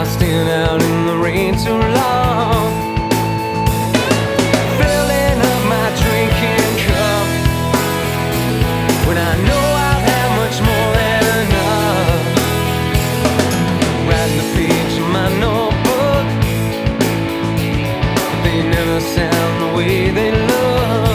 stand out in the rain too long, filling up my drinking cup when I know I've had much more than enough. Writing the page in my notebook, they never sound the way they look.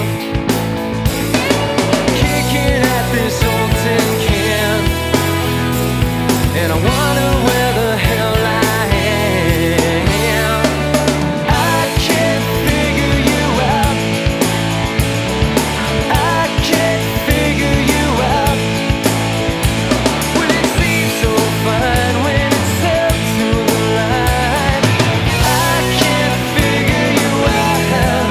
Kicking at this old tin can, and I wonder where the hell I am. I can't figure you out. I can't figure you out. Well, it seems so fine when it's up to the line. I can't figure you out.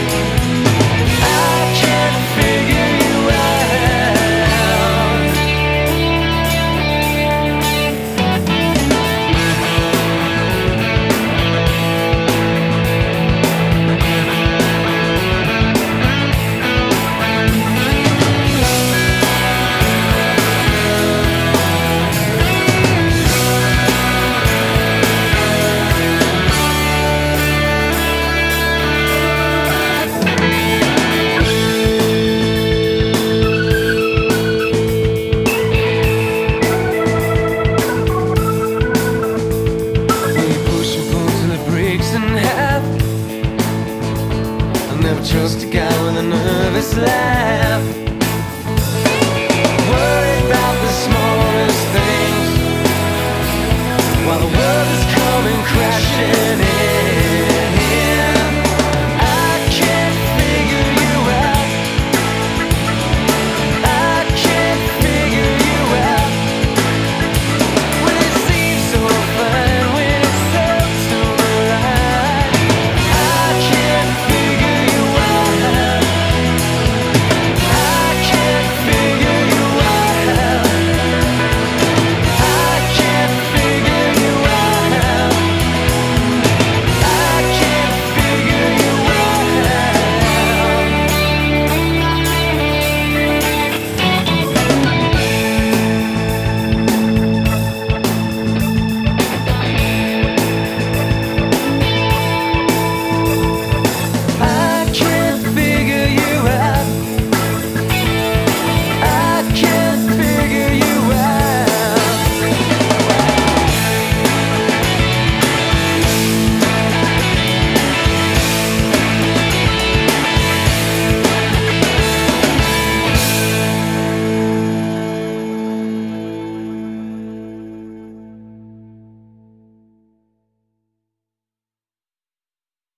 I can't figure you out. When you push and pull till it breaks in half, I'll never trust a guy with a nervous laugh. Worried about the smallest things while the world is coming crashing in.